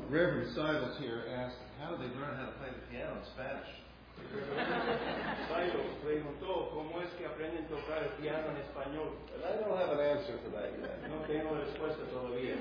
Reverend Seibels here asked, how did they learn how to play the piano in Spanish? Seibels preguntó cómo es que aprenden a tocar el piano en español. And I don't have an answer for that yet. No tengo respuesta todavía.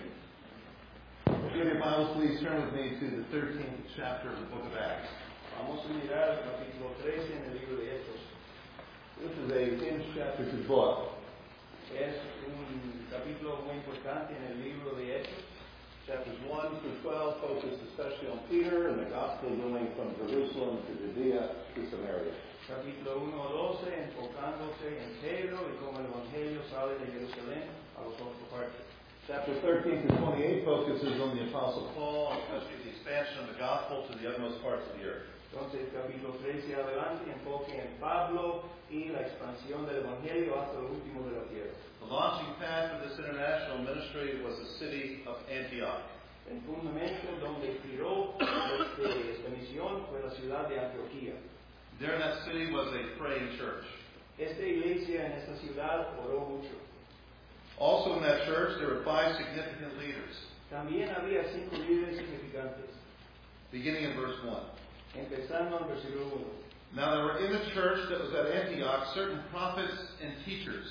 If you have your Bibles, please turn with me to the 13th chapter of the book of Acts. Vamos a mirar el capítulo 13 en el libro de Hechos. This is a hinge-chapter book. Es un capítulo muy importante en el libro de Hechos. Chapters 1 through 12 focus especially on Peter and the gospel going from Jerusalem to Judea to Samaria. Capítulo 1 a 12 enfocándose en Pedro y cómo el Evangelio sale de Jerusalén a los otros partes. Chapter 13 through 28 focuses on the Apostle Paul, especially the expansion of the gospel to the uttermost parts of the earth. Entonces, capítulo 13 adelante enfoque en Pablo y la expansión del Evangelio hasta lo último de la tierra. The launching pad for this international ministry was the city of Antioch. El fundamento donde giró esta misión fue la ciudad de Antioquía. There in that city was a praying church. Esta iglesia en esta ciudad oró mucho. Also in that church there were 5 significant leaders. También había 5 líderes significantes. Beginning in verse 1. Empezando en versículo 1. Now there were in the church that was at Antioch certain prophets and teachers.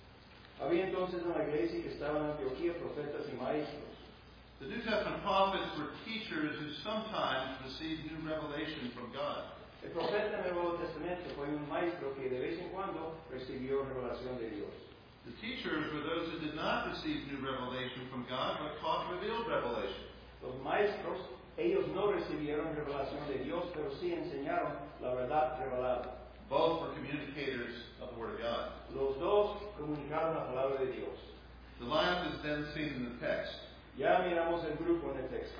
Había entonces en la iglesia que estaba en Antioquía profetas y maestros. The New Testament prophets were teachers who sometimes received new revelation from God. El profeta en el Nuevo Testamento fue un maestro que de vez en cuando recibió revelación de Dios. The teachers were those who did not receive new revelation from God, but taught revealed revelation. Los maestros, ellos no recibieron revelación de Dios, pero sí enseñaron la verdad revelada. Both were communicators of the Word of God. Los dos comunicaron la palabra de Dios. The lineup is then seen in the text. Ya miramos el grupo en el texto.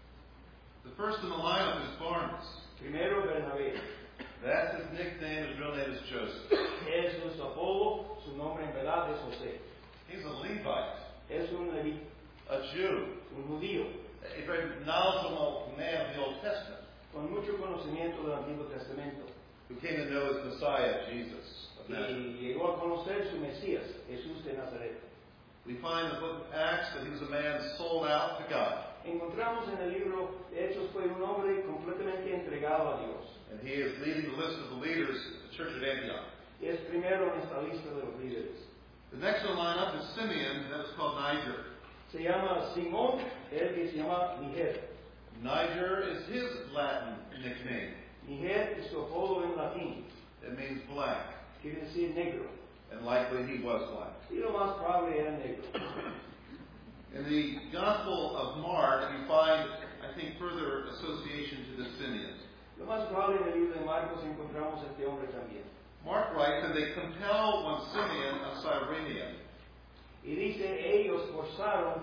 The first in the lineup is Barnabas. Primero Bernabé. That's his nickname. His real name is Joseph. Es su apodo, su nombre en verdad es José. He's a Levite. Es un levita, A Jew. un judío, A very knowledgeable man of the Old Testament. con mucho conocimiento del Antiguo Testamento. Who came to know his Messiah, Jesus of Nazareth. Y llegó a conocer su Mesías, Jesús de Nazaret. We find in the book of Acts that he was a man sold out to God. Encontramos en el libro de Hechos fue un hombre completamente entregado a Dios. And he is leading the list of the leaders of the church at Antioch. Y es primero en esta lista de los líderes. The next in the lineup is Simeon, that was called Niger. Se llama Simón, el que se llama Niger. Niger is his Latin nickname. Niger es su apodo en latín. It means black. Quiere decir negro. And likely he was black. Y lo más probable era negro. In the Gospel of Mark, you find, I think, further association to this Simeon. Lo más probable en el libro de Marcos encontramos este hombre también. Mark writes that they compelled one Simeon of Cyrene. Y dice, ellos forzaron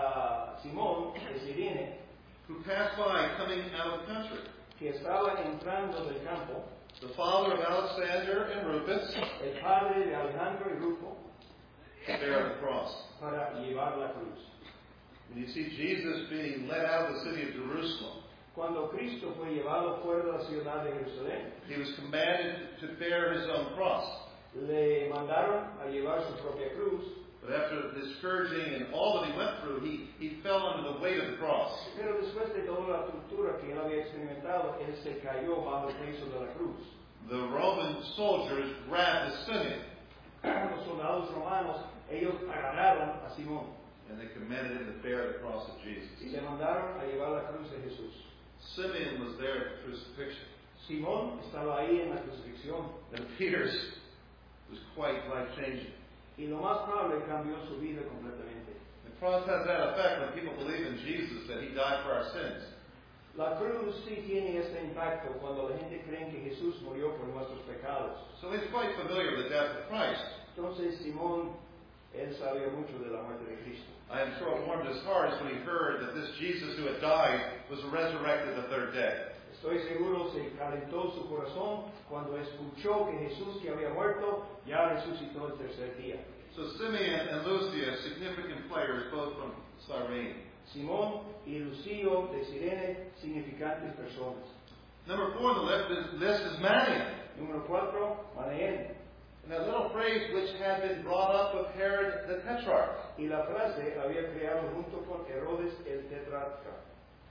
a Simón de Cirene, Who passed by coming out of the country. que estaba entrando del campo, The father of Alexander and Rufus, el padre de Alejandro y Rufo, bear the cross. para llevar la cruz. When you see Jesus being led out of the city of Jerusalem, Cuando Cristo fue llevado fuera de la ciudad de Jerusalén, he was commanded to bear his own cross. le mandaron a llevar su propia cruz, But after the scourging and all that he went through, he fell under the weight of the cross. pero después de toda la tortura que él había experimentado, él se cayó bajo el peso de la cruz. The Roman soldiers grabbed Simeon, Los soldados romanos, ellos agarraron a Simón and they commanded him to bear the cross of Jesus. y le mandaron a llevar la cruz de Jesús. Simeon was there at the crucifixion. Simón estaba ahí en la crucifixión It appears it was quite life-changing. y lo más probable cambió su vida completamente. The cross has that effect when people believe in Jesus, that he died for our sins. La cruz sí tiene este impacto cuando la gente cree que Jesús murió por nuestros pecados. So he's quite familiar with the death of Christ. Entonces Simón, él sabía mucho de la muerte de Cristo. I am sure it warmed his heart when he heard that this Jesus who had died was resurrected the third day. Estoy seguro se calentó su corazón cuando escuchó que Jesús que había muerto ya resucitó el tercer día. So Simeon and Lucia, significant players, both from Cyrene. Simón y Lucio de Cirene, significantes personas. Number 4 on the list is Manaen. Número 4, Manaén. And that little phrase which had been brought up with Herod the Tetrarch. Y la frase había creado junto con Herodes el tetrarca.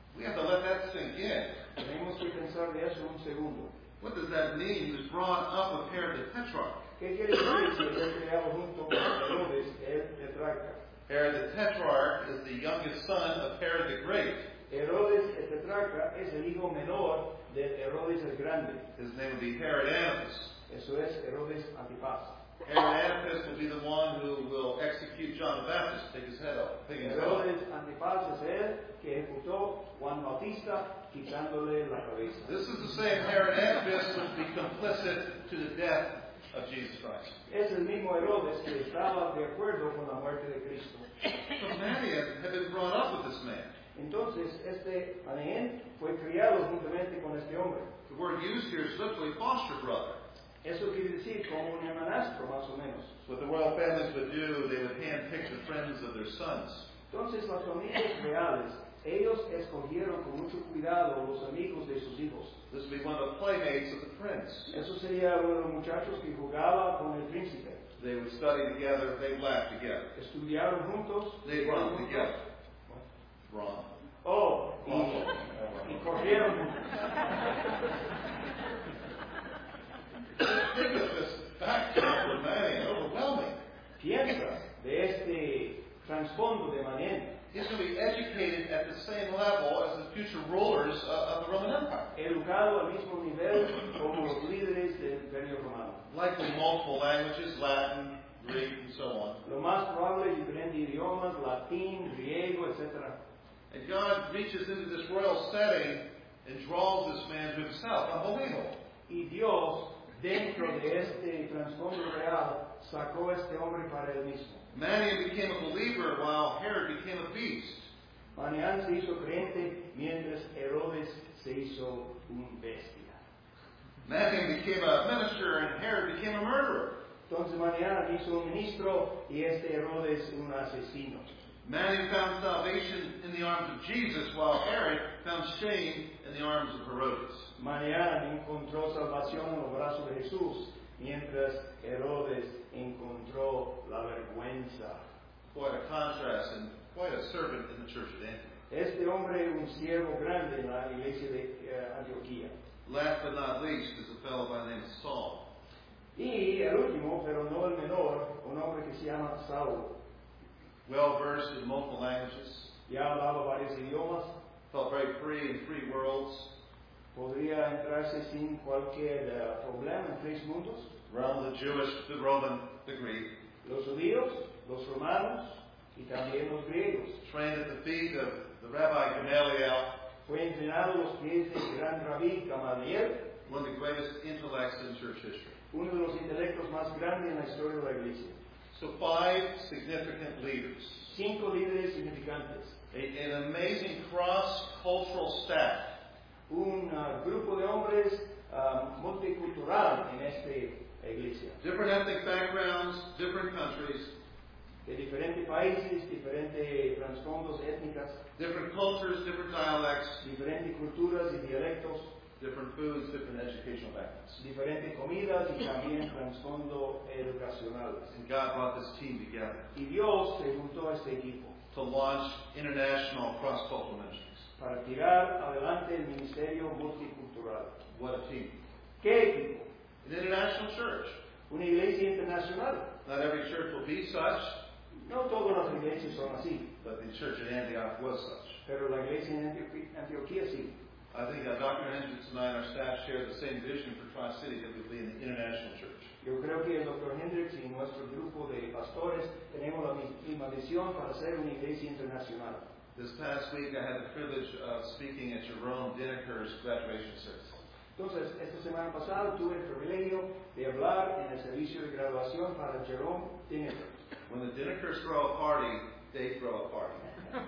We have to let that sink in. Tenemos que pensar de eso un segundo. What does that mean? He was brought up with Herod the Tetrarch. ¿Qué quiere decir si fue creado junto con Herodes el tetrarca? Herod the Tetrarch is the youngest son of Herod the Great. Herodes el tetrarca es el hijo menor de Herodes el Grande. His name would be Herod Antipas. Eso es Herodes Antipas. Herod Antipas will be the one who will execute John the Baptist, take his head off. Herodes Antipas es él que ejecutó Juan Bautista quitándole la cabeza. This is the same Herod Antipas who would be complicit to the death of Jesus Christ. Es el mismo Herodes que estaba de acuerdo con la muerte de Cristo. So Manaen had been brought up with this man. Entonces, este Manaén fue criado juntamente con este hombre. The word used here is literally foster brother. Eso quiere decir como un hermanastro, más o menos. What the royal families would do, they would handpick the friends of their sons. Entonces, las familias reales, ellos escogieron con mucho cuidado los amigos de sus hijos. This would be one of the playmates of the prince. Eso sería uno de los muchachos que jugaba con el príncipe. They would study together, they'd laugh together. Estudiaron juntos. They'd run together. Run. Oh, y corrieron juntos. Think of this fact of Manaen, overwhelming. Piensa de este trasfondo de Manaén. He's going to be educated at the same level as the future rulers of the Roman Empire. Educado al mismo nivel como los líderes del Imperio Romano. Likely multiple languages, Latin, Greek, and so on. Lo más probable, diferentes idiomas, latín, griego, etc. And God reaches into this royal setting and draws this man to himself. Unbelievable. Y Dios, dentro de este trasfondo real, sacó a este hombre para él mismo. Manaen became a believer while Herod became a beast. Manaén se hizo creyente mientras Herodes se hizo un bestia. Manaen became a minister and Herod became a murderer. Entonces Manaén hizo un ministro y este Herodes un asesino. Manaen found salvation in the arms of Jesus while Herod found shame in the arms of Herodes. Manaén encontró salvación en los brazos de Jesús, mientras Herodes encontró la vergüenza. Quite a contrast and quite a servant in the church at Antioch. Este hombre, un siervo grande en la iglesia de Antioquía. Last but not least is a fellow by the name of Saul. Y el último, pero no el menor, un hombre que se llama Saulo. Well versed in multiple languages, Ya hablaba varios idiomas, felt very free in three worlds. podría entrarse sin cualquier problema en tres mundos. Realm of the Jewish, the Roman, the Greek. Los judíos, los romanos y también los griegos. Trained at the feet of the Rabbi Gamaliel, Fue entrenado a los pies del gran rabí Gamaliel, one of the greatest intellects in church history. uno de los intelectos más grandes en la historia de la iglesia. So 5 significant leaders. 5 líderes significantes. An amazing cross-cultural staff. Un grupo de hombres multicultural en esta iglesia. Different ethnic backgrounds, different countries, De diferentes países, diferentes trasfondos étnicas, different cultures, different dialects, diferentes culturas y dialectos, different foods, different educational backgrounds. diferentes comidas y también trasfondo educacionales. And God brought this team together Y Dios se juntó a este equipo to launch international cross-cultural ministries. para tirar adelante el ministerio multicultural. What a team. ¿Qué equipo? An international church. Una iglesia internacional. Not every church will be such, No todas las iglesias son así, but the church at Antioch was such. pero la iglesia en Antioquía sí. I think Dr. Hendricks and I and our staff share the same vision for Tri-City, that we be an international church. Yo creo que el Dr. Hendricks y nuestro grupo de pastores tenemos la misma visión para ser una iglesia internacional. This past week, I had the privilege of speaking at Jerome Dineker's graduation service. Entonces, esta semana pasada tuve el privilegio de hablar en el servicio de graduación para Jerome Dineker. When the Dinekers throw a party, they throw a party.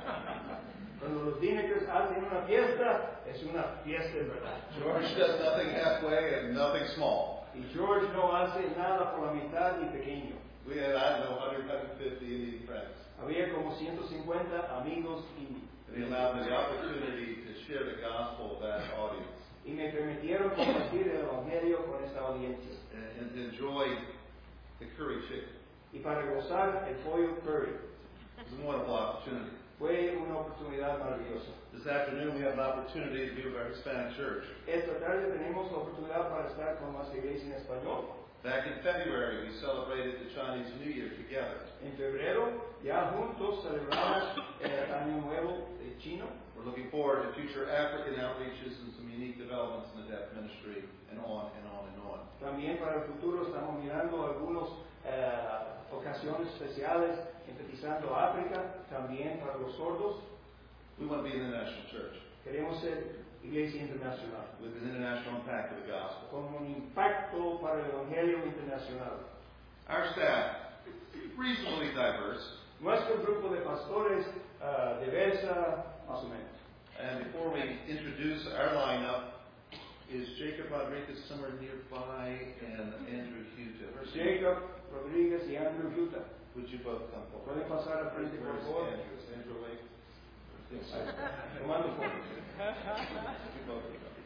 Cuando los Dinekers hacen una fiesta, es una fiesta en verdad. George does nothing halfway and nothing small. Y George no hace nada por la mitad ni pequeño. We had, I don't know, 100, 150 Indian friends. Había como 150 amigos indios. And he allowed me the opportunity to share the gospel with that audience Y me permitieron compartir el evangelio con esta audiencia. and enjoy the curry chicken. Y para gozar el pollo curry. It was a wonderful opportunity. Fue una oportunidad maravillosa. This afternoon we have an opportunity to be with our Hispanic church. Esta tarde tenemos la oportunidad para estar con nuestra iglesia en español. Back in February, we celebrated the Chinese New Year together. En febrero, ya juntos celebramos el Año Nuevo chino. We're looking forward to future African outreaches and some unique developments in the deaf ministry, and on and on and on. También para el futuro estamos mirando algunas ocasiones especiales, enfatizando África, también para los sordos. We want to be an international church Queremos ser iglesia internacional, with an international impact of the gospel. con un impacto para el Evangelio internacional. Our staff, reasonably diverse, Nuestro grupo de pastores diversa, más o menos. and before we introduce our lineup, is Jacob Rodriguez somewhere nearby and Andrew Hughes? Jacob Rodríguez y Andrew Utah. Would you both come forward? ¿Pueden pasar al frente, por Where's favor? Andrew? Is Andrew awake? I think so. Tomando fotos. You both will come.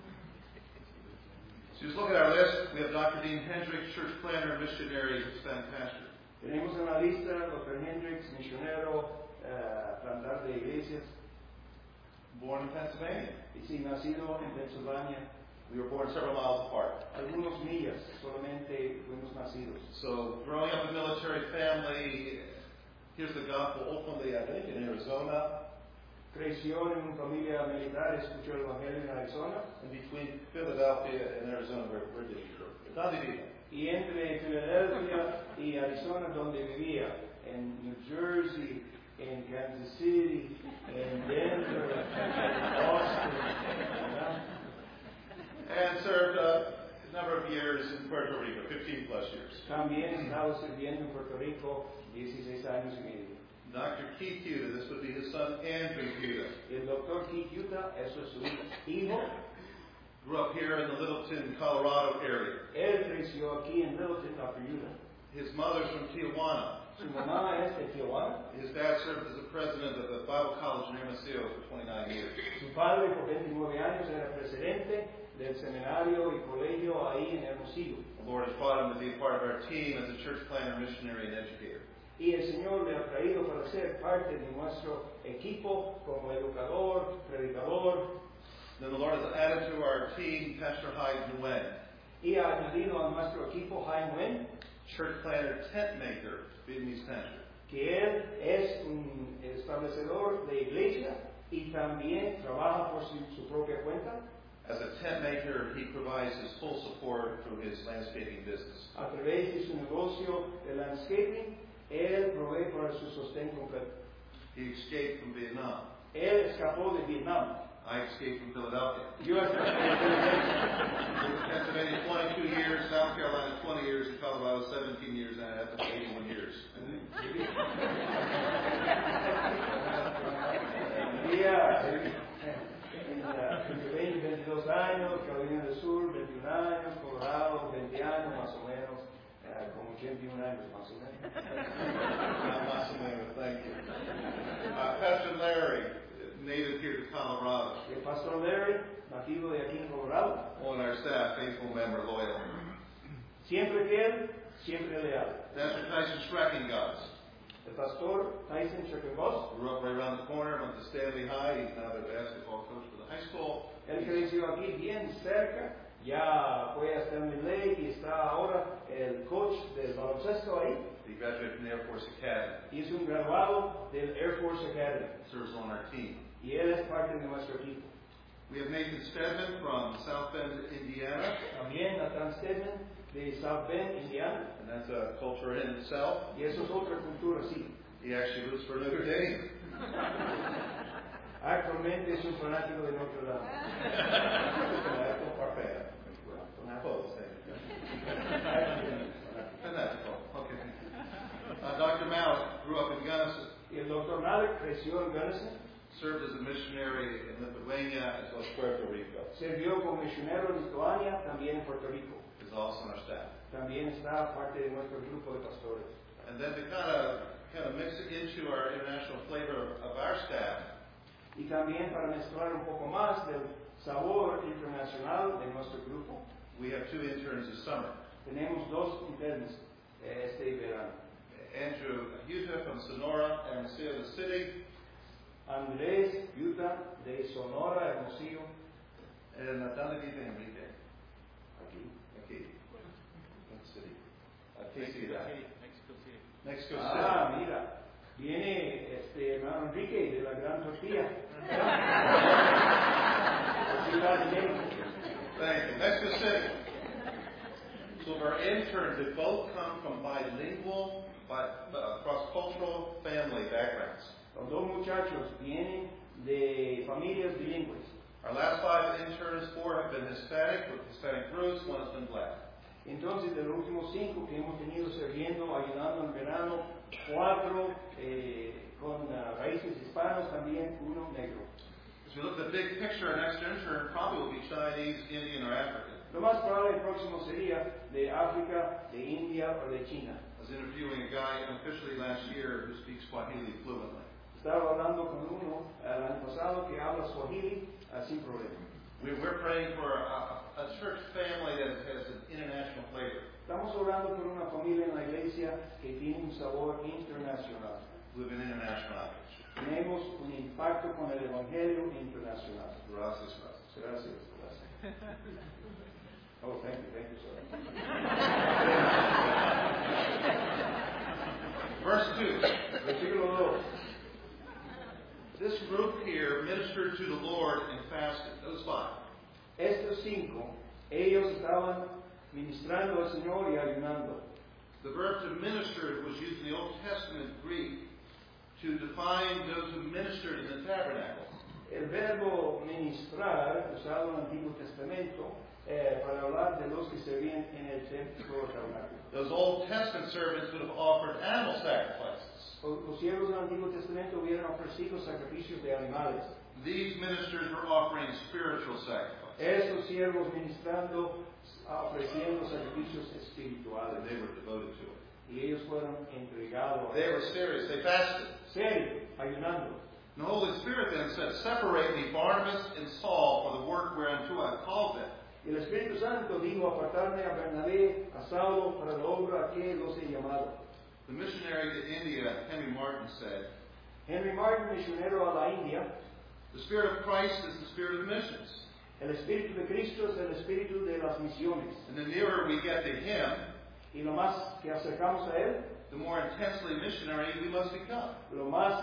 So just look at our list. We have Dr. Dean Hendricks, church planner, missionary, Hispanic pastor. Tenemos en la lista Dr. Hendricks, misionero, plantar de iglesias, Born in Pennsylvania. y sí, nacido en Pensilvania, We were born several miles apart. algunos millas solamente fuimos nacidos. So growing up in a military family, here's the gospel openly, I think, in Arizona. Creció en una familia militar, escuchó el Evangelio en Arizona, And between Philadelphia and Arizona, where did you grow up? ¿Dónde vive? y entre Filadelfia y Arizona, donde vivía, en New Jersey, en Kansas City, en Denver, en Boston, ¿verdad? And served a number of years in Puerto Rico, 15 plus years. También estaba sirviendo en Puerto Rico 16 años y medio. Dr. Keith Huda, this would be his son Andrew Huda, El doctor Keith Utah, eso es su hijo. grew up here in the Littleton, Colorado area. Él creció aquí en Littleton, Dr. Utah. His mother's from Tijuana. Su mamá es de Tijuana. His dad served as the president of the Bible College in Hermosillo for 29 years. Su padre por 29 años era presidente del seminario y colegio ahí en Hermosillo. The Lord has brought him to be a part of our team as a church planner, missionary, and educator. Y el Señor le ha traído para ser parte de nuestro equipo como educador, predicador, Then the Lord has added to our team Pastor Hyde Nguyen, y ha añadido a nuestro equipo Jaime Nguyen, church planner, tent maker, Vietnamese pastor. que él es un establecedor de iglesia y también trabaja por su propia cuenta. As a tent maker, he provides his full support through his landscaping business. A través de su negocio de landscaping, él provee para su sostén completo. He escaped from Vietnam. Él escapó de Vietnam. I escaped from Philadelphia. Yo escapé de Philadelphia. Pennsylvania, 22 years. South Carolina, 20 years. And Colorado, 17 years. And I have 81 years. Vivía en Pennsylvania 22 años, Carolina del Sur 21 años, Colorado 20 años más o menos, como 81 años más o menos. Más o menos, thank you. Pastor Larry, native here to Colorado. El pastor Larry, nativo de aquí en Colorado, On our staff, faithful member, loyal. siempre fiel, siempre leal. Pastor Tyson Schreckengoss. El pastor Tyson Schreckengoss, Grew up right around the corner, went to Stanley High. He's now the basketball coach for the high school. él creció aquí bien cerca, ya fue a Stanley Lake y está ahora el coach del baloncesto ahí. He graduated from the Air Force Academy. Y es un graduado del Air Force Academy. Serves on our team. Y él es parte de nuestro equipo. We have Nathan Stedman from South Bend, Indiana. También Nathan Stedman de South Bend, Indiana. And that's a culture in itself. Y eso es otra cultura, sí. He actually lives for Notre Dame. Actualmente es un fanático de Notre Dame. Our fan. Close. Fanatical. Okay. Dr. Malik grew up in Gunnison. Y el Dr. Malik creció en Gunnison. Served as a missionary in Lithuania as well as Puerto Rico. Sirvió como misionero en Lituania, también en Puerto Rico. Is also on our staff. También está parte de nuestro grupo de pastores. And then to kind of mix it into our international flavor of our staff, Y también para mezclar un poco más del sabor internacional de nuestro grupo, we have two interns this summer. tenemos dos internos este verano. Andrew Huta from Sonora, Hermosillo, the city. Andrés, Utah, de Sonora, Hermosillo, ¿Dónde vive Enrique? aquí. Aquí. What city? ¿Qué ciudad? Mexico City. Ah, mira, viene hermano Enrique de la Gran Tortilla. Ciudad de México. Thank you. Mexico City. So our interns, they both come from bilingual, cross-cultural family backgrounds. Los dos muchachos vienen de familias bilingües. Our last 5 interns, 4 have been Hispanic with Hispanic roots, 1 has been black. Entonces, de los últimos 5 que hemos tenido sirviendo, ayudando en verano, 4 con raíces hispanos, también 1 negro. As we look at the big picture, our next intern probably will be Chinese, Indian, or African. Lo más probable el próximo sería de África, de India o de China. I was interviewing a guy unofficially last year who speaks Swahili fluently. Estaba hablando con uno el año pasado que habla Swahili sin problema. We're praying for a church family that has an international flavor. Estamos orando por una familia en la iglesia que tiene un sabor internacional. We have an international outreach. Tenemos un impacto con el Evangelio internacional. Gracias. Gracias. Oh, thank you, sir. Verse 2. Versículo 2. This group here ministered to the Lord and fasted. Those 5. Estos 5, ellos estaban ministrando al Señor y ayunando. The verb to minister was used in the Old Testament Greek to define those who ministered in the tabernacle. El verbo ministrar, usado en el Antiguo Testamento, para hablar de los que servían en el templo tabernáculo. Those Old Testament servants would have offered animal sacrifices. Los siervos del Antiguo Testamento hubieran ofrecido sacrificios de animales. These ministers were offering spiritual sacrifices. Esos siervos ministrando, ofreciendo sacrificios espirituales. They were devoted to it. Y ellos fueron entregados. They were serious. They fasted. Serio, ayunando. And the Holy Spirit then said, "Separate me, Barnabas and Saul, for the work whereunto I have called them." Y el Espíritu Santo dijo, apartarme a Bernabé, a Saulo, para la obra a que los he llamado. The missionary to India, Henry Martin, said, Henry Martin, misionero a la India, "The Spirit of Christ is the Spirit of missions. el Espíritu de Cristo es el Espíritu de las misiones. And the nearer we get to Him, Y lo más que acercamos a Él, the more intensely missionary we must become." lo más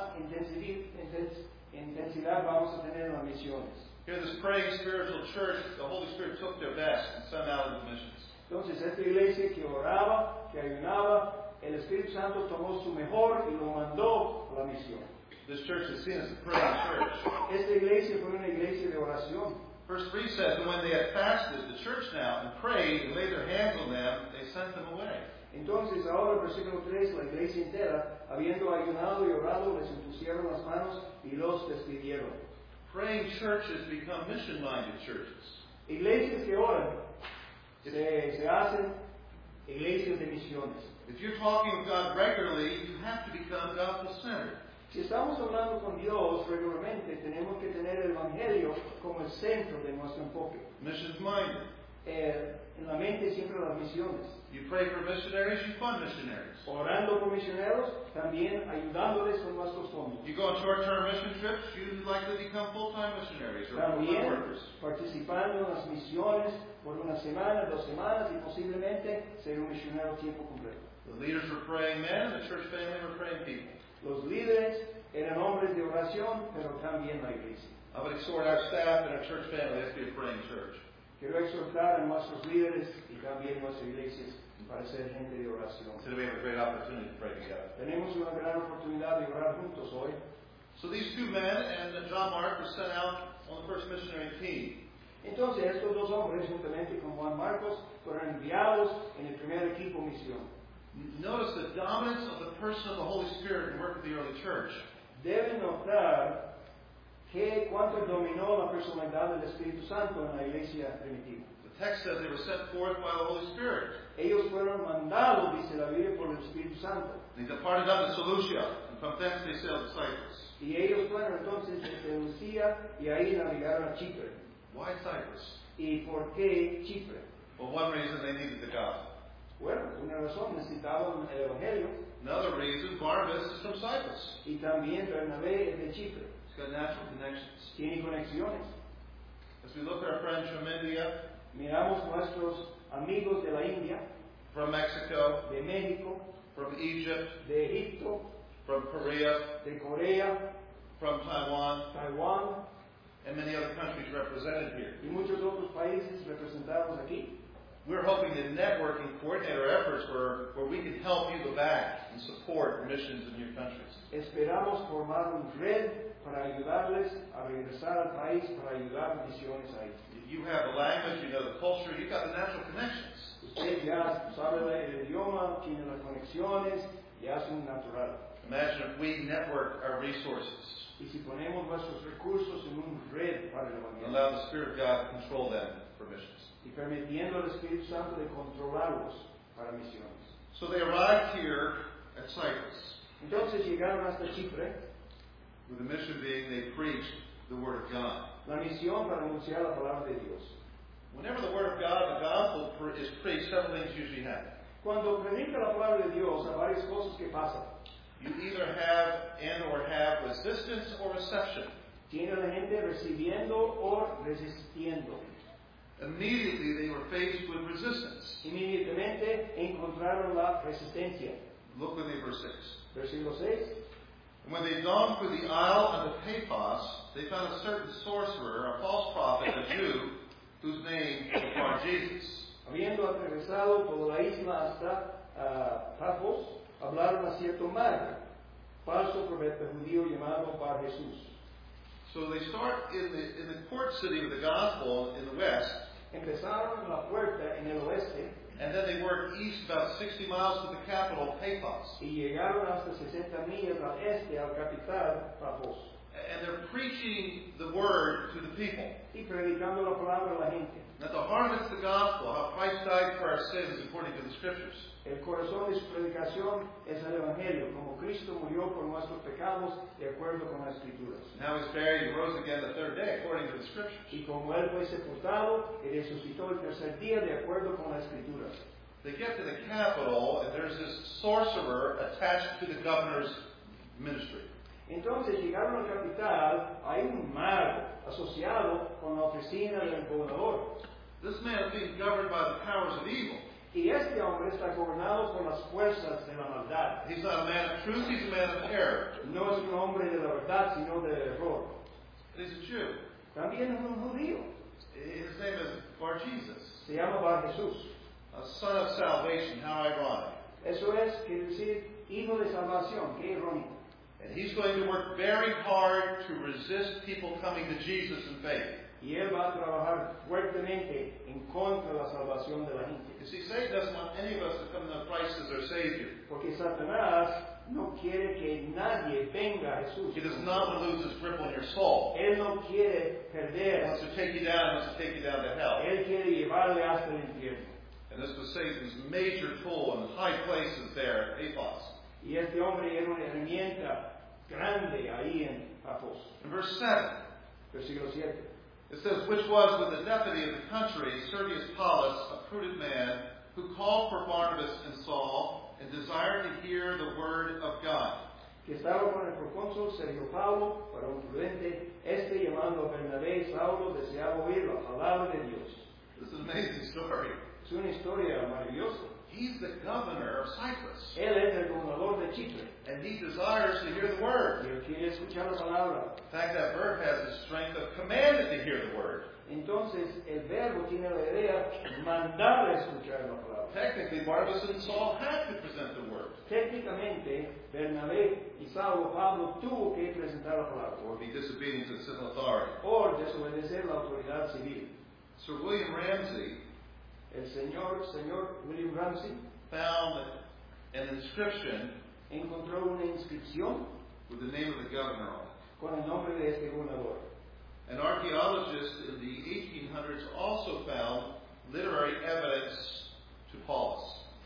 intensidad vamos a tener en las misiones. Here, this praying spiritual church, the Holy Spirit took their best and sent out into missions. Entonces, esta iglesia que oraba, que ayunaba, el Espíritu Santo tomó su mejor y lo mandó a la misión. This church is seen as a praying church. Esta iglesia fue una iglesia de oración. Verse 3 says, "And when they had fasted, the church now, and prayed, and laid their hands on them, they sent them away." Entonces, ahora el versículo 3, la iglesia entera, habiendo ayunado y orado, les impusieron las manos y los despidieron. Praying churches become mission-minded churches. Iglesias que oran se hacen iglesias de misiones. If you're talking with God regularly, you have to become gospel-centered. Si estamos hablando con Dios regularmente, tenemos que tener el Evangelio como el centro de nuestro enfoque. Missions-minded. En la mente siempre las misiones. You pray for missionaries, you fund missionaries. Orando por misioneros, también ayudándoles con nuestros fondos. You go on short-term mission trips, you likely become full-time missionaries or full-time También workers. participando en las misiones por una semana, 2 semanas y posiblemente ser un misionero a tiempo completo. The leaders were praying men, and the church family were praying people. Los líderes eran hombres de oración, pero también la iglesia. I would exhort our staff and our church family, let's be a praying church. Quiero exhortar a nuestros líderes y también nuestras iglesias para ser gente de oración. Today we have a great opportunity to pray together. Tenemos una gran oportunidad de orar juntos hoy. So these 2 men and John Mark were sent out on the first missionary team. Entonces estos 2 hombres, juntamente con Juan Marcos, fueron enviados en el primer equipo misión. Notice the dominance of the person of the Holy Spirit in the work of the early church. Deben notar que cuánto dominó la personalidad del Espíritu Santo en la iglesia primitiva. The text says they were sent forth by the Holy Spirit. Ellos fueron mandados, dice la Biblia, por el Espíritu Santo. They departed up to Seleucia, and from thence they sailed to Cyprus. Y ellos fueron entonces desde Lucía y ahí navegaron a Chipre. Why Cyprus? ¿Y por qué Chipre? Well, one reason they needed the gospel. Bueno, una razón, necesitaban el Evangelio. Another reason, Barnabas is from Cyprus. Y también Bernabé es de Chipre. It's got natural connections. Tiene conexiones. As we look at our friends from India, Miramos nuestros amigos de la India, from Mexico, de México, from Egypt, de Egipto, from Korea, de Corea, from Taiwan, Taiwán and many other countries represented here. y muchos otros países representados aquí. We're hoping to network and coordinate our efforts where we can help you go back and support missions in your countries. Esperamos formar una red para ayudarles a regresar al país, para ayudar misiones ahí. You have the language, you know the culture, you've got the natural connections. Usted ya sabe el idioma, tiene las conexiones, ya es un natural. Imagine if we network our resources Y si ponemos nuestros recursos en una red para el and evangelio allow the Spirit of God to control them for missions. y permitiendo al Espíritu Santo de controlarlos para misiones. So they arrived here at Cyprus, Entonces llegaron hasta Chipre, with the mission being they preached the Word of God. la misión para anunciar la palabra de Dios. Whenever the Word of God, the Gospel is preached, several things usually happen. Cuando predica la palabra de Dios, hay varias cosas que pasan. You either have resistance or reception. Tiene la gente recibiendo o resistiendo. Immediately they were faced with resistance. Inmediatamente encontraron la resistencia. Look with me, verse 6. Versículo 6. And when they'd gone through the isle unto Paphos, they found a certain sorcerer, a false prophet, a Jew, whose name was Bar-Jesus. Habiendo atravesado toda la isla hasta Pafos, hablaron a cierto mago, falso profeta judío llamado Bar Jesús. So they start in the port city of the gospel in the west, Empezaron en la puerta en el oeste and then they work east about 60 miles to the capital, Paphos. y llegaron hasta 60 millas al este, al capital Pafos, And they're preaching the word to the people. y predicando la palabra a la gente. At the heart of it's the gospel, how Christ died for our sins according to the scriptures. El corazón de su predicación es el Evangelio, como Cristo murió por nuestros pecados de acuerdo con las Escrituras. Now he's buried and rose again the third day according to the scriptures. Y como Él fue sepultado y resucitó el tercer día de acuerdo con las Escrituras. They get to the capital, and there's this sorcerer attached to the governor's ministry. Entonces llegaron al capital, hay un mago asociado con la oficina del gobernador. This man is being governed by the powers of evil. Y este hombre está gobernado por las fuerzas de la maldad. He's not a man of truth, he's a man of error. No es un hombre de la verdad, sino del error. And he's a Jew. También es un judío. His name is Bar-Jesus, Se llama Bar Jesús. a son of salvation. How ironic. Eso es, quiere decir, hijo de salvación. Qué irónico. And he's going to work very hard to resist people coming to Jesus in faith. Y él va a trabajar fuertemente en contra de la salvación de la gente. You see, Satan doesn't want any of us to come to know Christ as their Savior. Porque Satanás no quiere que nadie venga a Jesús. He does not want to lose his grip on your soul. Él no quiere He perder. wants to take you down, he wants to take you down to hell. Él quiere llevarle hasta el infierno. And this was Satan's major tool in high places there at Paphos. Y este hombre era una herramienta grande ahí en Pafos. In verse 7, Versículo 7. it says, which was with the deputy of the country, Sergius Paulus, a prudent man, who called for Barnabas and Saul, and desired to hear the word of God. Que estaba con el procónsul Sergio Paulo, para un prudente, llamando a Bernabé y Saulo, deseaba oír la palabra de Dios. This is an amazing story. Es una historia maravillosa. He's the governor of Cyprus, Él es el gobernador de Chipre. and he desires to hear the word. Y él quiere escuchar la palabra. In fact, that verb has the strength of commanded to hear the word. Entonces, el verbo tiene la idea de mandar a escuchar la palabra. Technically, Barnabas and Saul had to present the word, Técnicamente, Bernabé y Saulo, Pablo tuvo que presentar la palabra or be disobedient to civil authority. por desobedecer la autoridad civil. Sir William Ramsay El señor William Ramsey found an inscription encontró una inscripción with the name of the governor on it. con el nombre de este gobernador. An archaeologist in the 1800s also found literary evidence to Paulus.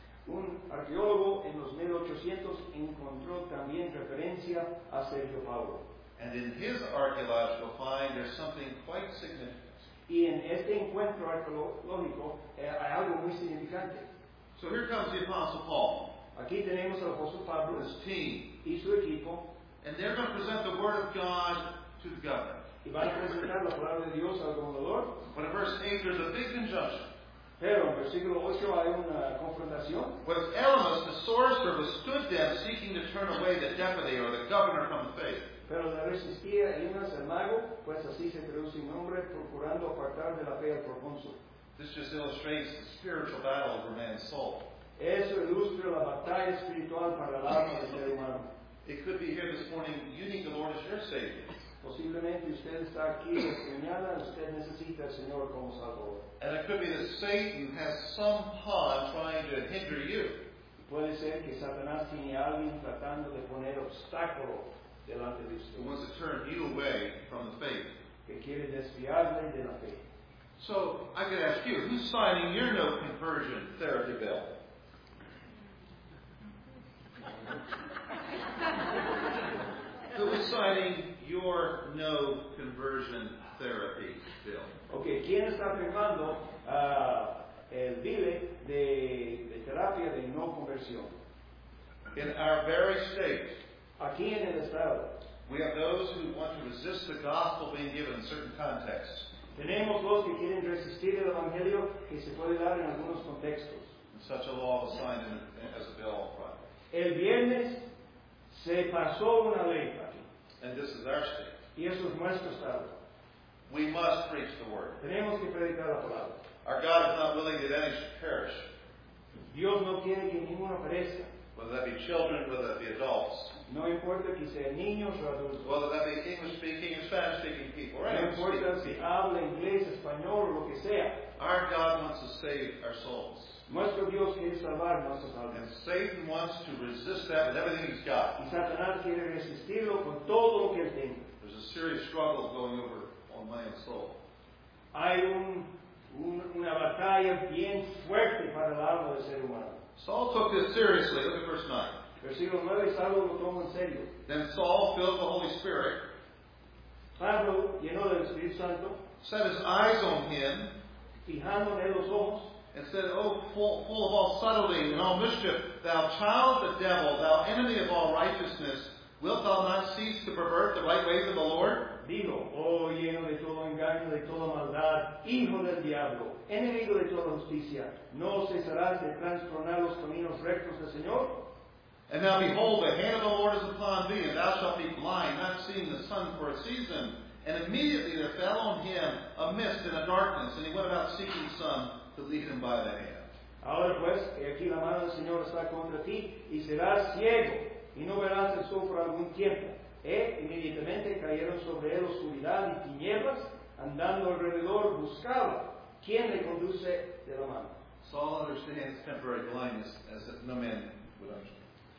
Un arqueólogo en los 1800 encontró también referencia a Sergio Paulo. And in his archaeological find, there's something quite significant. Y en este encuentro arqueológico hay algo muy significante. So here comes the Apostle Paul, Aquí tenemos al apóstol Pablo his team, y su equipo, and they're going to present the Word of God to the governor. Y van a presentar la palabra de Dios al gobernador. But in verse 8, there's a big conjunction. Pero en versículo 8 hay una confrontación. Whereas Elymas, the sorcerer, withstood them, seeking to turn away the deputy or the governor from the faith. Pero le resistía Elimas el mago, pues así se traduce en nombre, procurando apartar de la fe al procónsul. This just illustrates the spiritual battle over man's soul. Eso ilustra la batalla espiritual para el alma del ser humano. It could be here this morning, you need the Lord as your Savior. Posiblemente usted está aquí esta mañana, usted necesita al Señor como Salvador. And it could be that Satan has some pawn trying to hinder you. Puede ser que Satanás tiene a alguien tratando de poner obstáculo delante de Who usted, wants to turn you away from the faith. que quiere desviarle de la fe. So I could ask you, who's signing your no conversion therapy bill? Who is signing your no conversion therapy bill? Ok, ¿quién está firmando el bile de terapia de no conversión? In our very state, Aquí en el estado we have those who want to resist the gospel being given in certain contexts. tenemos los que quieren resistir el evangelio que se puede dar en algunos contextos. And such a law was signed as a bill on Friday. El viernes se pasó una ley aquí, And this is our state. y eso es nuestro estado. We must preach the word. Tenemos que predicar la palabra. Our God is not willing that any should perish, Dios no quiere que ninguno perezca. whether that be children, whether that be adults, No importa que sean niños o adultos. whether that be English-speaking and Spanish-speaking people, or No anyone importa si speaking. habla inglés, español o lo que sea. Our God wants to save our souls. Nuestro Dios quiere salvar nuestras And almas. Satan wants to resist that with everything he's got. Y Satanás quiere resistirlo con todo lo que él tenga. There's a serious struggle going over on man's soul. Hay una batalla bien fuerte para el alma del ser humano. Saul took this seriously. Look at verse 9. Versículo 9, Saulo lo toma en serio. Then Saul, filled with the Holy Spirit, Pablo, lleno del Espíritu Santo, set his eyes on him, fijando en él los ojos, and said, O full of all subtlety and all mischief, thou child of the devil, thou enemy of all righteousness, wilt thou not cease to pervert the right ways of the Lord? digo, oh lleno de todo engaño, de toda maldad, hijo del diablo, enemigo de toda justicia, ¿no cesarás de trastornar los caminos rectos del Señor? And now behold, the hand of the Lord is upon thee, and thou shalt be blind, not seeing the sun for a season. And immediately there fell on him a mist and a darkness, and he went about seeking some to lead him by the hand. Ahora pues, he aquí la mano del Señor está contra ti, y serás ciego, y no verás el sol por algún tiempo. Inmediatamente cayeron sobre él oscuridad y tinieblas, andando alrededor buscaba quién le conduce de la mano. Saul understands temporary blindness as no man would understand.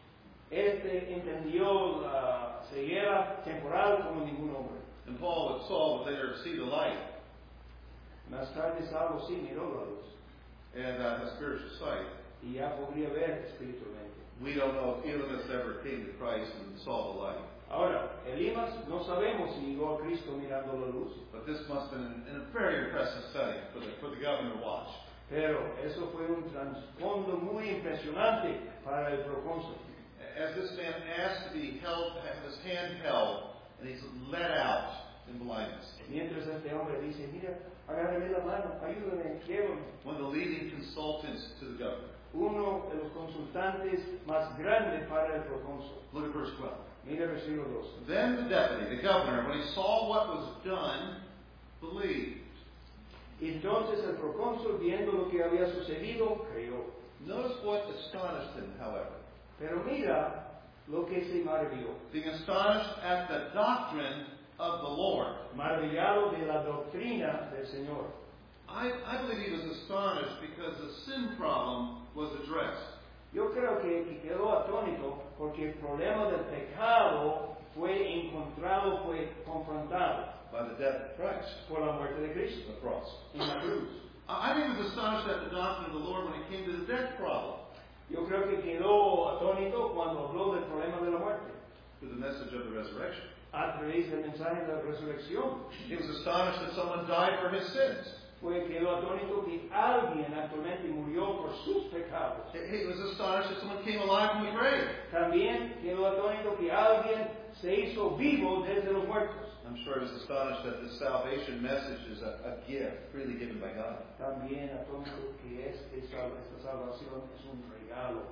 Entendió la ceguera temporal como ningún hombre. And Saul would later see the light Más tarde Saulo sí miró la luz, and has spiritual sight. y ya podría ver espiritualmente. We don't know if Elymas ever came to Christ and saw the light. Ahora, Elimas no sabemos si llegó a Cristo mirando la luz, But this must have been in a very impressive setting for the governor to watch. pero eso fue un trasfondo muy impresionante para el procónsul. As this man asked to be held, have his hand held, and he's led out in blindness. Mientras este hombre dice, mira, agárrame la mano, ayúdame, llévame. One of the leading consultants to the governor. Uno de los consultantes más grandes para el procónsul. Look at verse 12. Mira versículo 2. Then the deputy, the governor, when he saw what was done, believed. Entonces el procónsul, viendo lo que había sucedido, creyó. Notice what astonished him, however. Pero mira lo que se maravilló. Being astonished at the doctrine of the Lord. Maravillado de la doctrina del Señor. I believe he was astonished because the sin problem was addressed. Yo creo que quedó atónito porque el problema del pecado fue encontrado, fue confrontado By the death of Christ. por la muerte de Cristo The cross. en la cruz. I think he was astonished at the doctrine of the Lord when it came to the death problem. Yo creo que quedó atónito cuando habló del problema de la muerte, Through the message of the resurrection. a través del mensaje de la resurrección. He was astonished that someone died for his sins. quedó atónito que alguien actualmente murió por sus pecados. He was astonished that someone came alive from the grave. También quedó atónito que alguien se hizo vivo desde los muertos. I'm sure he was astonished that the salvation message is a gift freely given by God. También atónito que esta salvación es un regalo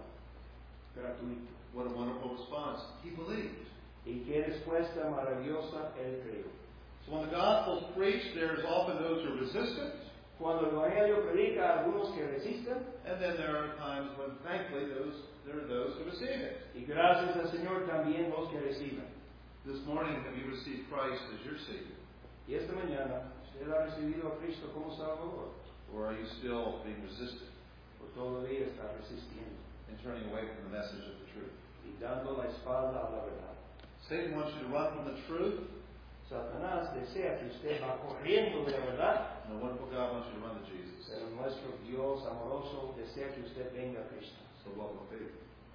gratuito. What a wonderful response. He believed. Y qué respuesta maravillosa él creyó. So when the gospel is preached, there's often those who are resistant. Cuando el Evangelio predica a algunos que resisten, And then there are times when, thankfully, there are those who receive it. y gracias al Señor también los que reciben. This morning, have you received Christ as your Savior? Y esta mañana, ¿usted ha recibido a Cristo como Salvador? Or are you still being resistant ¿O todavía está resistiendo and turning away from the message of the truth? y dando la espalda a la verdad? Satan wants you to run from the truth. Satanás desea que usted va corriendo de la verdad, And the wonderful God wants you to run to Jesus. pero nuestro Dios amoroso desea que usted venga a Cristo. So what will be?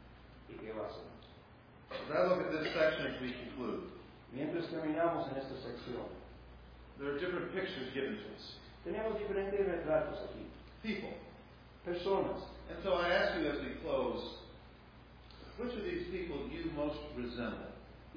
¿Y qué va a hacer? As I look at this section as we conclude, Mientras terminamos en esta sección, there are different pictures given to us. tenemos diferentes retratos aquí. People. Personas. And so I ask you as we close, which of these people do you most resemble?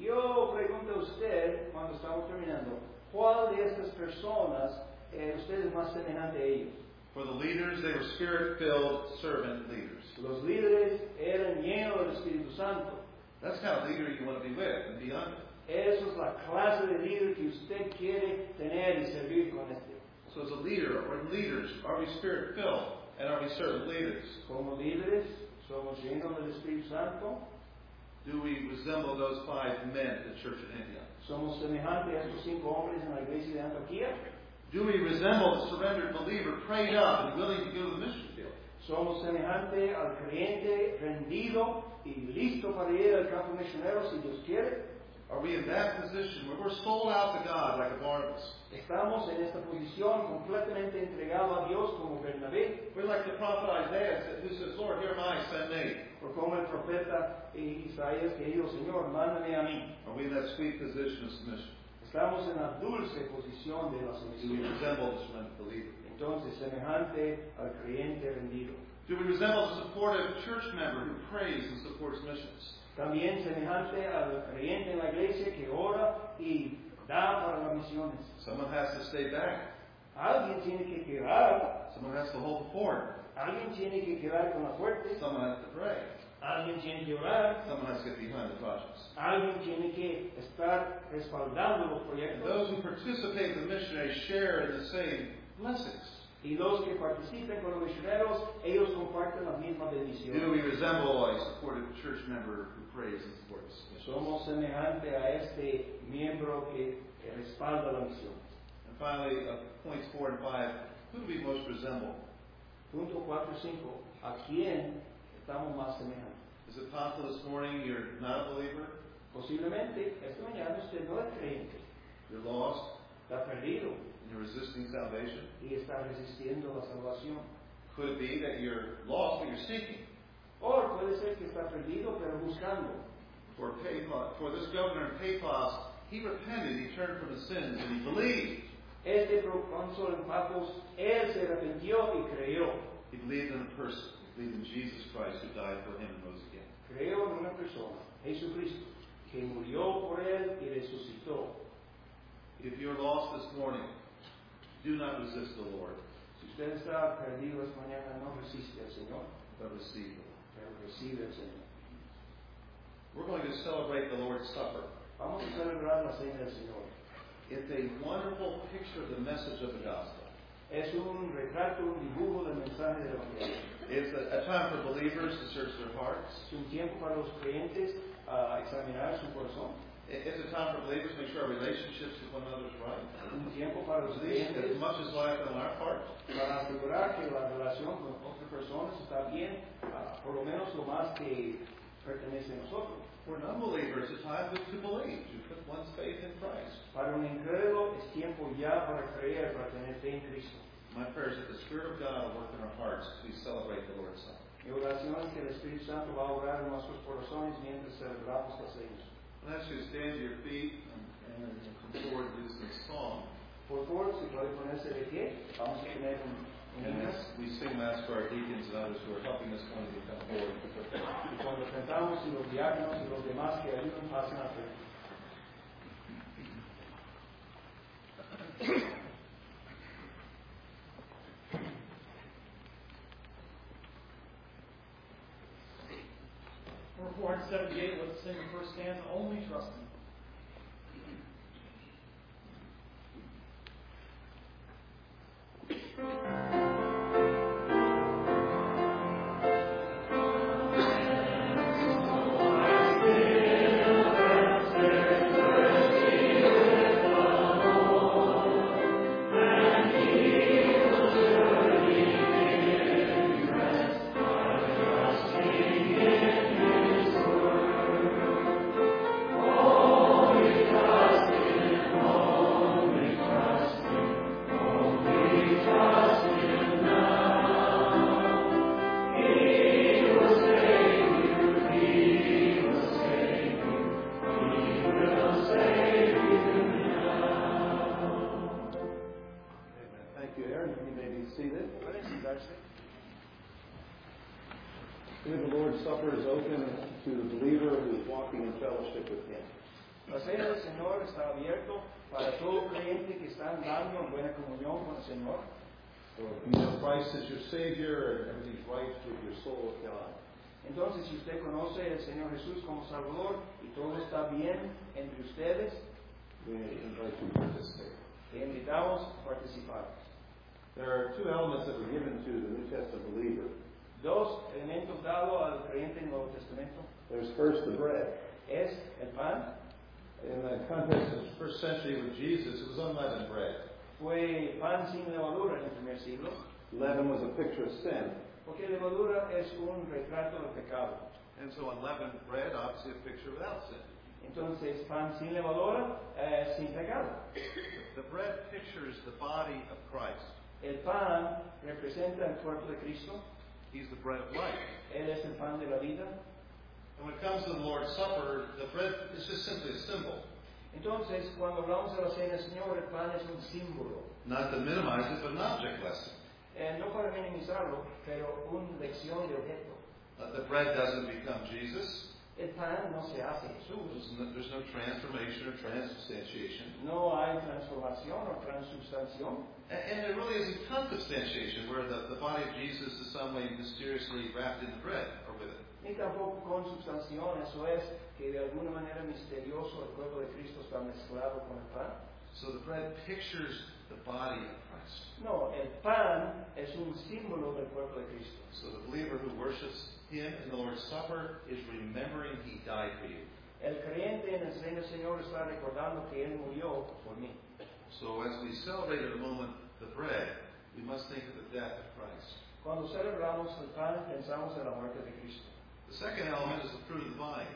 Yo pregunto a usted, cuando estamos terminando, ¿cuál de estas personas usted es más semejante a ellos? For the leaders, they were spirit-filled servant leaders. Los líderes eran llenos del Espíritu Santo. That's the kind of leader you want to be with and be under. Eso es la clase de líder que usted quiere tener y servir con este. So as a leader or leaders, are we spirit-filled and are we servant leaders? Como líderes, somos llenos del Espíritu Santo. Do we resemble those 5 men at the church at Antioch? Somos semejantes a estos 5 hombres en la iglesia de Antioquía. Do we resemble the surrendered believer, prayed up and willing to go to the mission field? Somos semejantes al creyente rendido y listo para ir al campo misionero si Dios quiere. Are we in that position where we're sold out to God like a Barnabas? Estamos en esta posición completamente entregado a Dios como Bernabé, We're like the prophet Isaiah who says, Lord, here am I, send me. o como el profeta Isaías que dijo, Señor, mándame a mí. Are we in that sweet position of submission? Estamos en la dulce posición de la Do we sumisión. resemble the surrendered believer? Entonces, semejante al creyente rendido. Do we resemble the supportive church member who prays and supports missions? También semejante al creyente en la iglesia que ora y da para las misiones. Someone has to stay back. Alguien tiene que quedar, Someone has to hold the fort. alguien tiene que quedar con la fuerte, Someone has to pray. alguien tiene que orar, Someone has to get behind the projects. alguien tiene que estar respaldando los And proyectos. those who participate in the missionaries share in the same blessings. Y los que participen con los misioneros, ellos comparten las mismas Do bendiciones. we resemble a supportive church member who prays and supports missions? Somos semejantes a este miembro que respalda la misión. And finally, points 4 and 5, who do we most resemble? Punto 4 y 5. ¿A quién estamos más semejantes? Is it possible this morning you're not a believer? Posiblemente esta mañana usted no es creyente, You're lost está perdido and you're resisting salvation? y está resistiendo la salvación. Could it be that you're lost but you're seeking? O puede ser que está perdido pero buscando. For this governor in Paphos, he repented, he turned from his sins, and he believed. Este procónsul en Pafos, él se arrepintió y creyó. He believed in a person. He believed in Jesus Christ who died for him and rose again. Creyó en una persona, Jesucristo, que murió por él y resucitó. If you're lost this morning, do not resist the Lord, Si usted está perdido esta mañana, no resiste al Señor, but receive Him. pero recibe al Señor. We're going to celebrate the Lord's Supper. Vamos a celebrar la cena del Señor. It's a wonderful picture of the message of the gospel. Es un retrato, un dibujo del mensaje del Evangelio. It's a time for believers to search their hearts. Es un tiempo para los creyentes a examinar su corazón. It's a time for believers to make sure our relationships with one another is right. Un tiempo para los At least creyentes as much as life on our part. para asegurar que la relación con otras personas está bien, por lo menos lo más que pertenece a nosotros. For an unbeliever, it's a time to believe, to put one's faith in Christ. Para un incrédulo es tiempo ya para creer, para tener fe en Cristo. My prayer is that the Spirit of God will work in our hearts as we celebrate the Lord's Supper. Mi oración es que el Espíritu Santo va a obrar en nuestros corazones mientras celebramos la cena. I'll ask you to stand to your feet and come forward and do this song. Por favor, si puede puede ponerse de pie. Vamos a tener un And as we sing Mass for our deacons and others who are helping us come forward. Y cuando cantamos y los diáconos y los demás que ayudan pasen a frente. Number 478, let's sing the first stanza, Only Trusting. Here the Lord's Supper is open to the believer who is walking in fellowship with Him. La cena del Señor está abierto para todo creyente que está andando en buena comunión con el Señor. So if you know Christ as your Savior and everything's right with your soul with God, Entonces, si usted conoce al Señor Jesús como Salvador y todo está bien entre ustedes, we invite you to participate. le invitamos a participar. There are two elements that were given to the New Testament believer. Dos elementos dados al creyente en el Nuevo Testamento. There's first the bread. Es el pan. In the context of the first century with Jesus, it was unleavened bread. Fue pan sin levadura en el primer siglo, Leaven was a picture of sin. porque levadura es un retrato del pecado. And so unleavened bread, obviously a picture without sin. Entonces, pan sin levadura es sin pecado. The bread pictures the body of Christ. El pan representa el cuerpo de Cristo. He's the bread of life. Él es el pan de la vida. And when it comes to the Lord's Supper, the bread is just simply a symbol. Entonces, cuando hablamos de la cena del Señor, el pan es un símbolo. Not to minimize it, but an object lesson. No para minimizarlo, pero una lección de objeto. The bread doesn't become Jesus. El pan no se hace Jesús. There's no transformation or transubstantiation. No hay transformación o transubstanciación. And there really isn't consubstantiation, where the body of Jesus is some way mysteriously wrapped in the bread or with it. Ni tampoco consubstanciación, eso es que de alguna manera misterioso el cuerpo de Cristo está mezclado con el pan. So the bread pictures the body of Christ. No, el pan es un símbolo del cuerpo de Cristo. So the believer who worships Him in the Lord's Supper is remembering He died for you. El creyente en el Cena del Señor está recordando que Él murió por mí. So as we celebrate at the moment the bread, we must think of the death of Christ. Cuando celebramos el pan, pensamos en la muerte de Cristo. The second element is the fruit of the vine.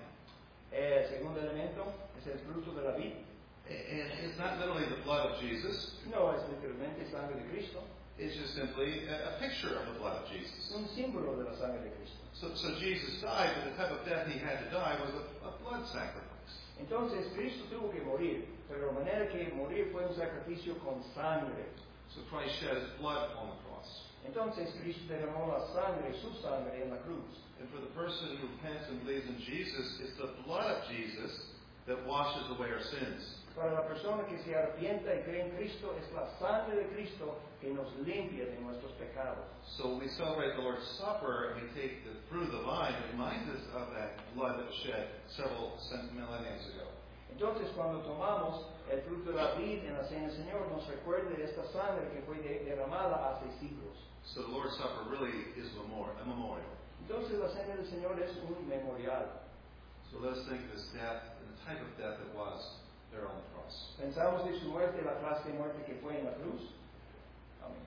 El segundo elemento es el fruto de la vid. And it's not literally the blood of Jesus. No es literalmente sangre de Cristo, It's just simply a picture of the blood of Jesus. un símbolo de la sangre de Cristo. So Jesus died, but the type of death He had to die was a blood sacrifice. Entonces Cristo tuvo que morir, pero la manera que morir fue un sacrificio con sangre. So Christ shed His blood on the cross. Entonces Cristo derramó la sangre, su sangre en la cruz. And for the person who repents and believes in Jesus, it's the blood of Jesus that washes away our sins. Para la persona que se arrepienta y cree en Cristo, es la sangre de Cristo que nos limpia de nuestros pecados. So when we celebrate the Lord's Supper and we take the fruit of the vine, it reminds us of that blood that was shed several millennia ago. Entonces, cuando tomamos el fruto de la vid en la cena del Señor, nos recuerda de esta sangre que fue derramada hace siglos. So the Lord's Supper really is a memorial. Entonces, la cena del Señor es un memorial. So let us think of His death and the type of death it was there on the cross. Pensamos de su muerte, la clase de muerte que fue en la cruz. Amén.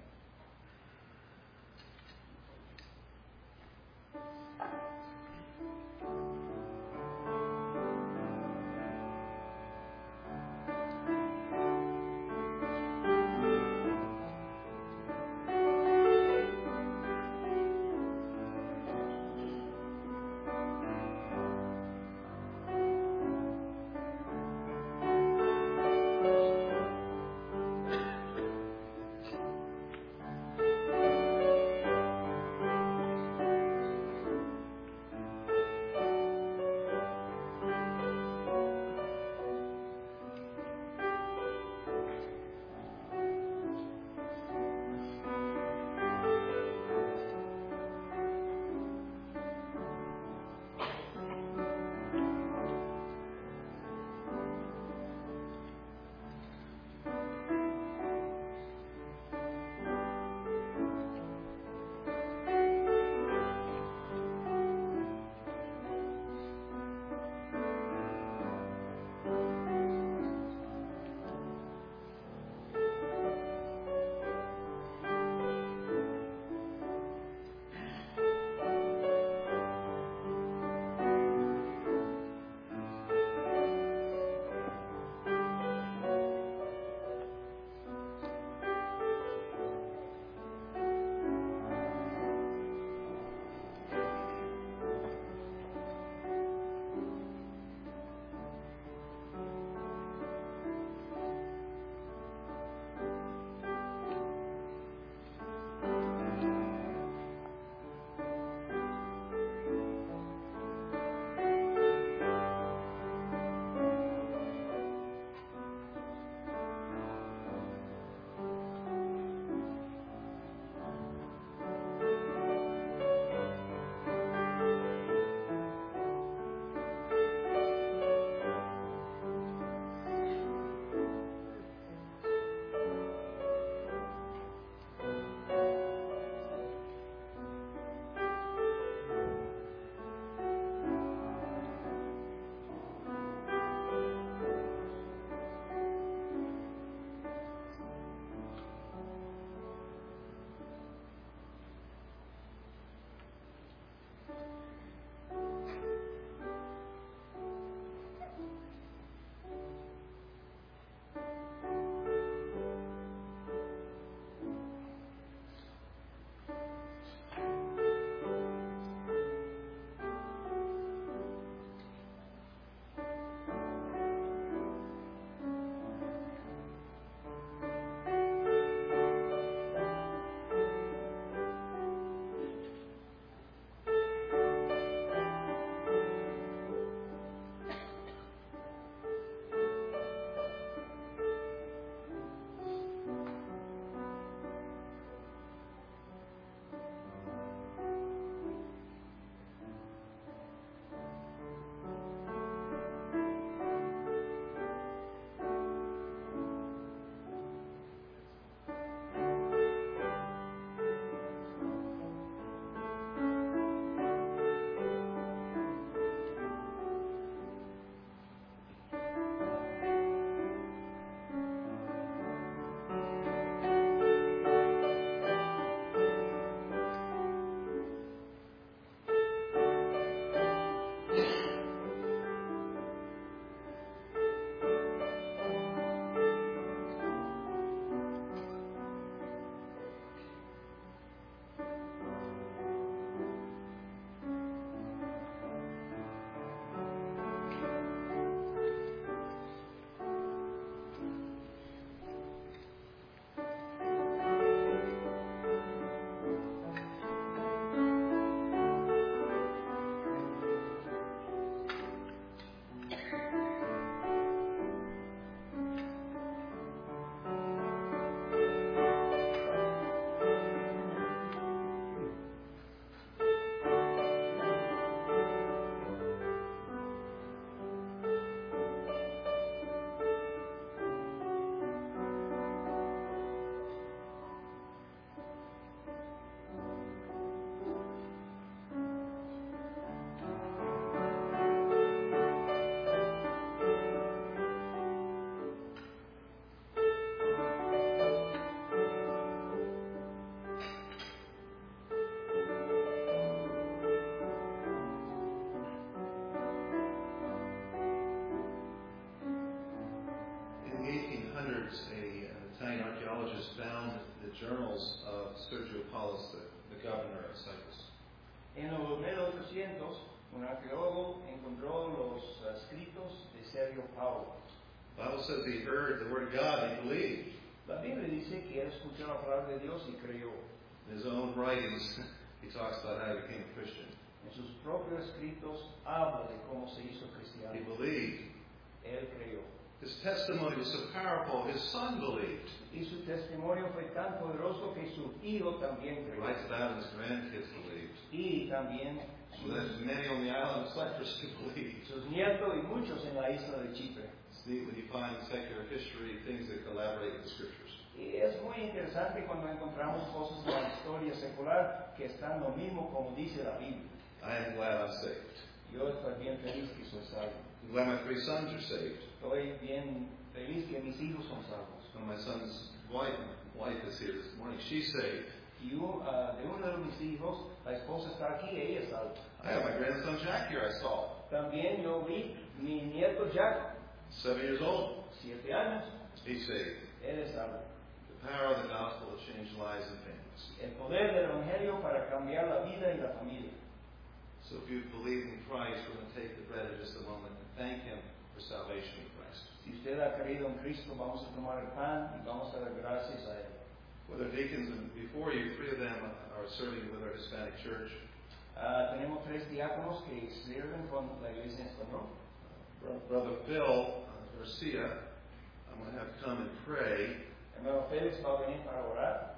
1800s, an Italian archaeologist found the journals of Sergio Paulus, the governor of Cyprus. En los 1800, un arqueólogo encontró los escritos de Sergio Paulo. The Bible says he heard the word of God and he believed. La Biblia dice que él escuchó la palabra de Dios y creyó. In his own writings, he talks about how he became a Christian. En sus propios escritos habla de cómo se hizo He cristiano. believed. Él creyó. His testimony was so powerful, his son believed. Y su testimonio fue tan poderoso que su hijo también He creyó. writes about it, his grandkids believed. Y también So there's many on the island of Cyprus who believed. sus nietos y muchos en la isla de Chipre. It's neat when you find in secular history things that collaborate with the scriptures. Y es muy interesante cuando encontramos cosas en la historia secular que están lo mismo como dice la Biblia. I am glad I'm saved. Yo estoy bien feliz que soy salvo. I'm glad my 3 sons are saved. Estoy bien feliz que mis hijos son salvos. One of my son's wife is here this morning. She's saved. Y de uno de mis hijos, la esposa está aquí, ella es salva. I have my grandson Jack here, I saw. También yo vi mi nieto Jack, 7 years old. 7 años, He's saved. él es salvo. The power of the gospel to change lives and families. El poder del Evangelio para cambiar la vida y la familia. So if you believe in Christ, we're going to take the bread in just a moment and thank Him for salvation in Christ. Si usted ha creído en Cristo, vamos a tomar el pan y vamos a dar gracias a Él. Well, there are deacons, and before you, 3 of them are serving with our Hispanic church. Tenemos 3 diáconos que sirven con la iglesia en español. Brother Phil Garcia, I'm going to have come and pray. Hermano Félix va a venir para orar.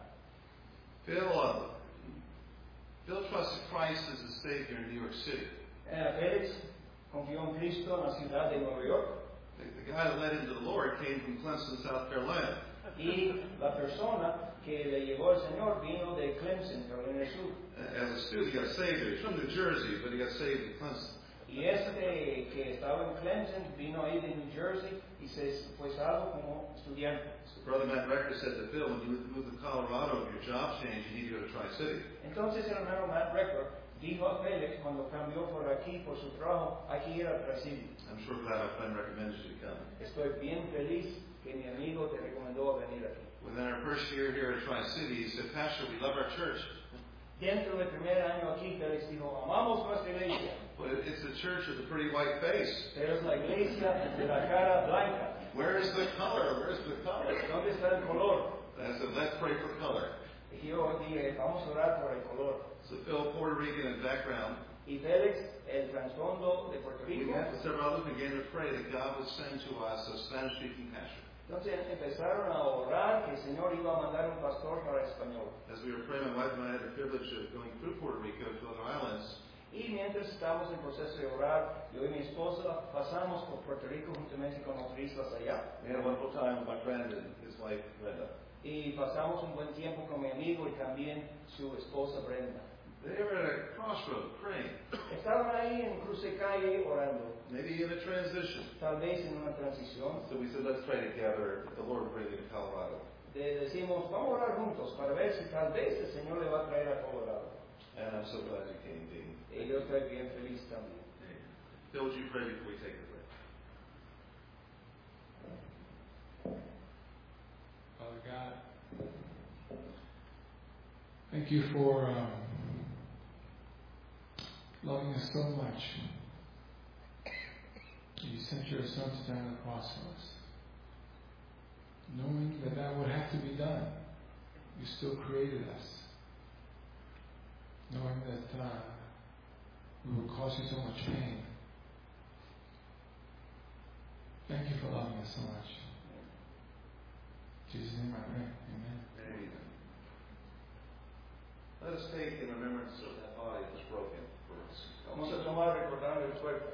Phil trusted Christ as his Savior in New York City. Félix confió en Cristo en la ciudad de Nueva York. The guy that led him to the Lord came from Clemson, South Carolina. Y la persona que le llevó al Señor vino de Clemson, Carolina del Sur. As a student, he got saved there. He's from New Jersey, but he got saved in Clemson. Y que estaba en Clemson vino ahí de New Jersey y se fue salvo como estudiante. So Brother Matt Rector said to Phil, when you move to Colorado, your job change, you need to go to Tri-City. Entonces el hermano Matt Record dijo a Félix cuando cambió por aquí por su trabajo, hay que ir al Tri-City. I'm sure glad my friend recommended you to come. Estoy bien feliz que mi amigo te recomendó a venir aquí. Within our first year here at Tri-City, he said, Pastor, we love our church. Dentro del primer año aquí, Félix dijo, amamos nuestra iglesia, But it's a church with a pretty white face. pero es la iglesia de la cara blanca. Where's the color? Where's the color? ¿Dónde está el color? And I said, let's pray for color. Y yo dije, vamos a orar por el color. So Phil, Puerto Rican in background, Y Félix, el trasfondo de Puerto we Rico. had several others began to pray that God would send to us a Spanish-speaking pastor. Entonces empezaron a orar que el Señor iba a mandar un pastor para español. As we were praying, my wife and I had the privilege of going through Puerto Rico to other islands. Y mientras estábamos en proceso de orar, yo y mi esposa pasamos por Puerto Rico juntamente con otras islas allá. We had a wonderful time with my friend and his wife, Brenda. Y pasamos un buen tiempo con mi amigo y también su esposa Brenda. They were at a crossroad praying, Estaban ahí en cruce calle orando, maybe in a transition. tal vez en una transición. So we said, let's pray together that the Lord will bring you to Colorado. Decimos, vamos a orar juntos para ver si tal vez el Señor le va a traer a Colorado. And I'm so glad you came, Dean. Y yo estoy bien feliz también. Phil, would you pray before we take the break? Father God, thank you for loving us so much. You sent your Son to die on the cross for us. Knowing that that would have to be done, you still created us. Knowing that we would cause you so much pain. Thank you for loving us so much. In Jesus' name I pray. Amen. Amen. Let us take in remembrance of that body that was broken for us. Vamos a tomar recordando el cuerpo.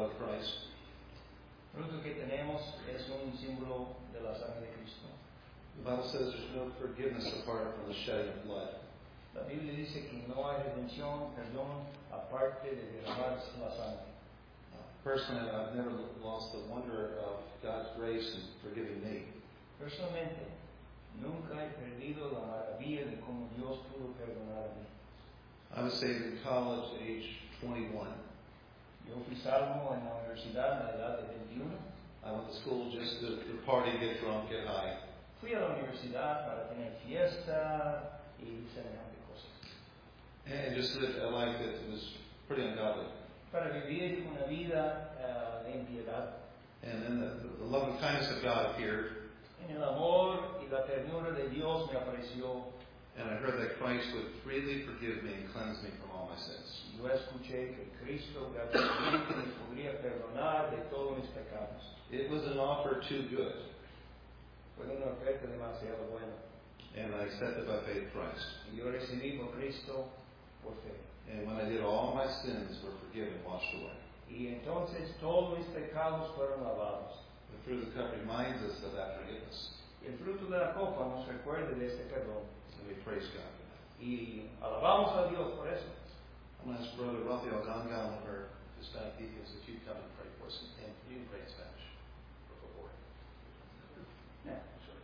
blood of Christ. El fruto que tenemos es un símbolo de la sangre de Cristo. The Bible says there's no forgiveness apart from the shedding of blood. La Biblia dice que no hay redención, perdón, aparte de derramar la sangre. Personally, I've never lost the wonder of God's grace in forgiving me. Personalmente, nunca he perdido la maravilla de cómo Dios pudo perdonar a mí. I was saved in college at age 21. Yo fui salvo en la universidad a la edad de 21. I went to school just to party, get drunk, get high. Fui a la universidad para tener fiesta y semejante cosas. And just lived a life that was pretty ungodly. Para vivir una vida de impiedad. And then the love and kindness of God appeared. En el amor y la ternura de Dios me apareció. And I heard that Christ would freely forgive me and cleanse me from all my sins. Yo escuché que Cristo gratuitamente me podría perdonar de todos mis pecados. It was an offer too good. Fue una oferta demasiado buena. And I accepted by faith Christ. Y yo recibí por Cristo por fe. And when I did, all my sins were forgiven, washed away. Y entonces todos mis pecados fueron lavados. The fruit of the cup reminds us of that forgiveness. El fruto de la copa nos recuerda de este perdón. And we praise God for that. Y alabamos a Dios por eso. I'm going to ask Brother Rafael Ganga, one of our Hispanic deacons, if you'd come and pray for us. And you can pray in Spanish, por favor. Yeah.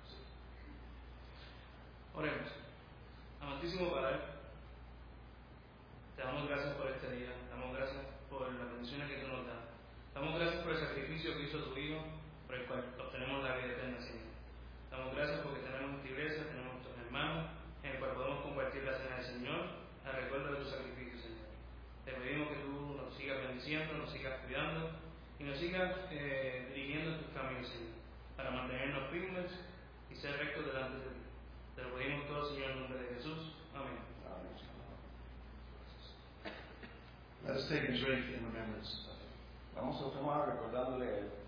Oremos. Amantísimo Padre, te damos gracias por este día, damos gracias por las bendiciones que tú nos das, damos gracias por el sacrificio que hizo tu Hijo, por el cual obtenemos la vida eterna, Señor. Damos gracias porque tenemos esta iglesia, tenemos nuestros hermanos, en el cual podemos compartir la cena del Señor, al recuerdo de tu sacrificio, Señor. Te pedimos que tú nos sigas bendiciendo, nos sigas cuidando y nos sigas dirigiendo en tus caminos, Señor, para mantenernos firmes y ser rectos delante de ti. Te lo pedimos todo, Señor, en nombre de Jesús. Amén. Let us take and drink in remembrance of him. Vamos a tomar recordándole a Él.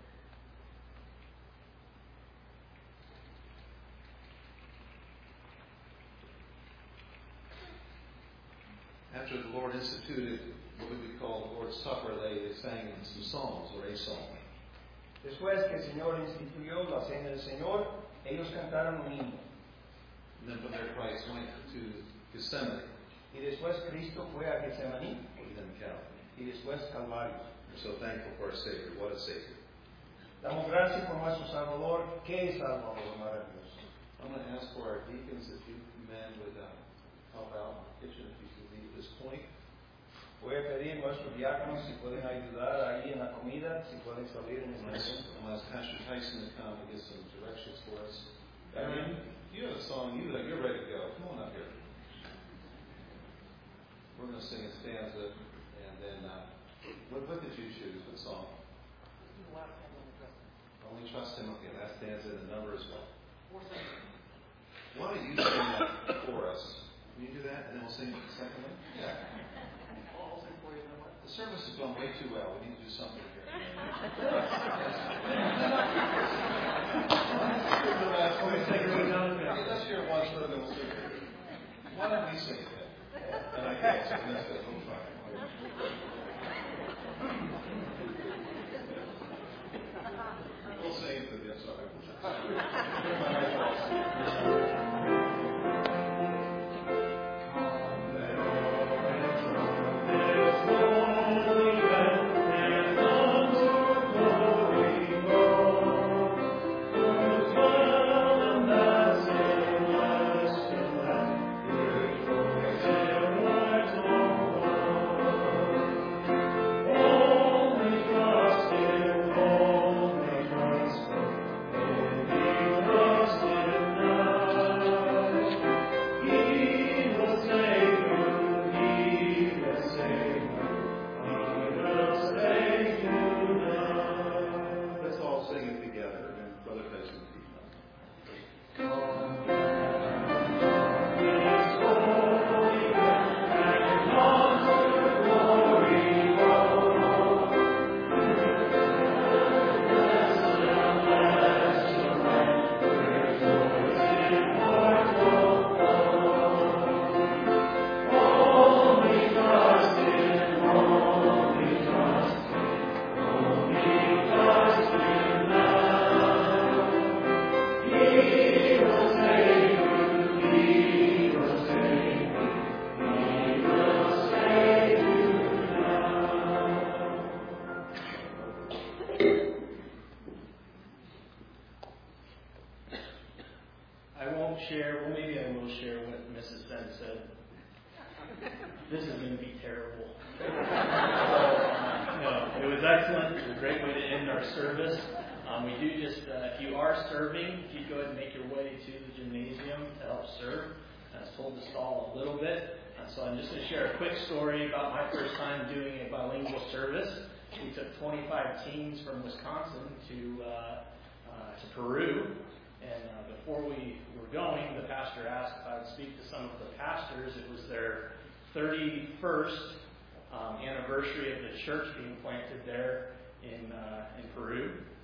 After the Lord instituted what we call the Lord's Supper, they sang some psalms or a psalm. Después que el Señor instituyó la cena del Señor, ellos cantaron un himno. And then from there Christ went to Gethsemane, Y después Cristo fue a Getsemaní and then Calvary. y después Calvario. We're so thankful for our Savior. What a Savior. Damos gracias por nuestro Salvador. ¡Qué Salvador maravilloso! I'm going to ask for our deacons if you men would help out in the kitchen if you could leave at this point. Voy a pedir a nuestros diáconos si pueden ayudar ahí en la comida, si pueden salir en este I'm momento. going to ask Pastor Tyson to come and give some directions for us. Amen. You have a song. You're ready to go. Come on up here. We're going to sing a stanza, and then what did you choose? What song? Only trust Him. Okay, that stanza and the number as well. Why don't you sing that for us? Can you do that, and then we'll sing the second one? Yeah. The service is going way too well. We need to do something here. Let's hear one so then we'll sing it. Why don't we sing it then? And I can't sing. That's good. We'll try. We'll sing it to the Sorry. I won't share, well, maybe I will share what Mrs. Ben said. This is going to be terrible. No, it was excellent. It was a great way to end our service. We do just, if you are serving, if you go ahead and make your way to the gymnasium to help serve. I was told to stall a little bit. So I'm just going to share a quick story about my first time doing a bilingual service. We took 25 teens from Wisconsin to Peru. And before we were going, the pastor asked if I would speak to some of the pastors. It was their 31st anniversary of the church being planted there in Peru.